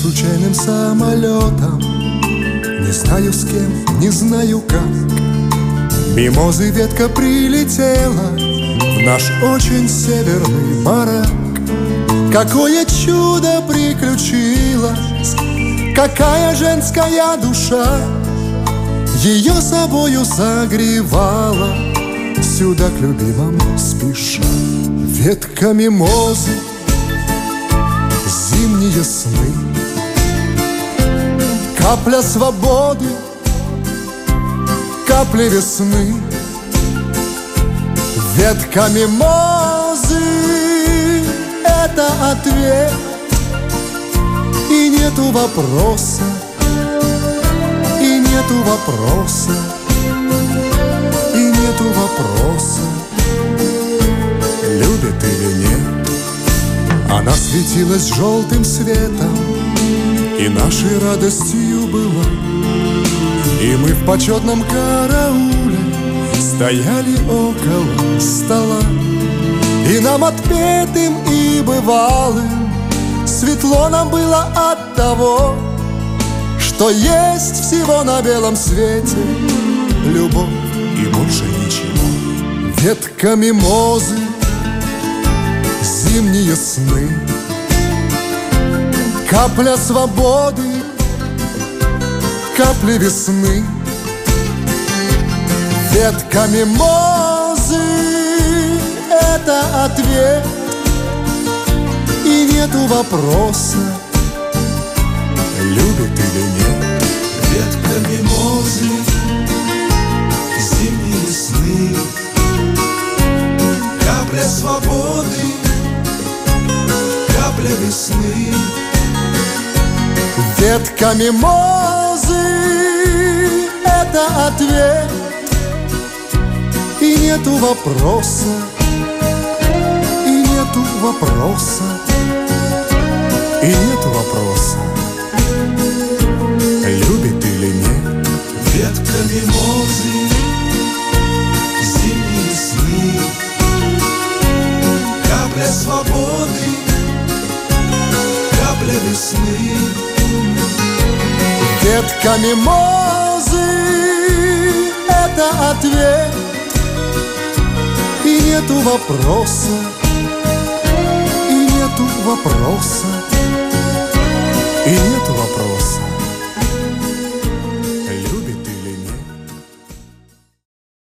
случайным самолетом, не знаю с кем, не знаю как, мимозы ветка прилетела в наш очень северный барак. Какое чудо приключилось, какая женская душа ее собою согревала, сюда к любимому спеша. Ветка мимозы, зимние сны, капля свободы, капля весны. Ветка мимозы — это ответ, и нету вопроса, и нету вопроса, и нету вопроса, любит или нет. Она светилась желтым светом и нашей радостью была, и мы в почетном карауле стояли около стола. И нам отпетым и бывалым светло нам было от того, что есть всего на белом свете любовь и больше ничего. Ветка мимозы, зимние сны, капля свободы, капли весны. Ветка мимозы — это ответ, и нету вопроса, любит или нет. Ветка мимозы, зимние сны, капля свободы, капля весны. Ветка мимозы — это ответ, и нету вопроса, и нету вопроса, и нету вопроса, любит или нет. Ветка мимозы, зимние сны, капля свободы, капля весны. Ветка мимозы — это ответ, и нету вопроса, и нету вопроса, и